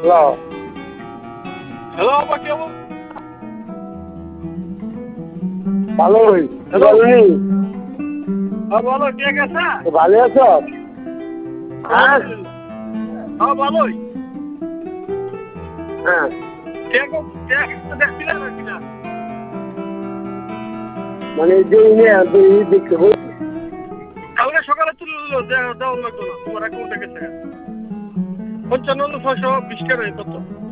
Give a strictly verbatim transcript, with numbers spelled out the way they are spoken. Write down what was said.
Hello hello আপা কি অবস্থা? ভালোই। হ্যালো। বলনি হ্যাঁ বলো কে গেছে? ভালো আছো? হ্যাঁ আলহামদুলিল্লাহ। হ্যাঁ ভালোই। হ্যাঁ কে গো- কে গেছে দেখছিলে নাকি না? মানে যে ইনে দুই দেখতে বল কালকে সকালে তুলে দিল দেওয়া লাগতো না তোমার অ্যাকাউন্টে গেছে পঞ্চান্ন ছয়শো বিশ টাকা কত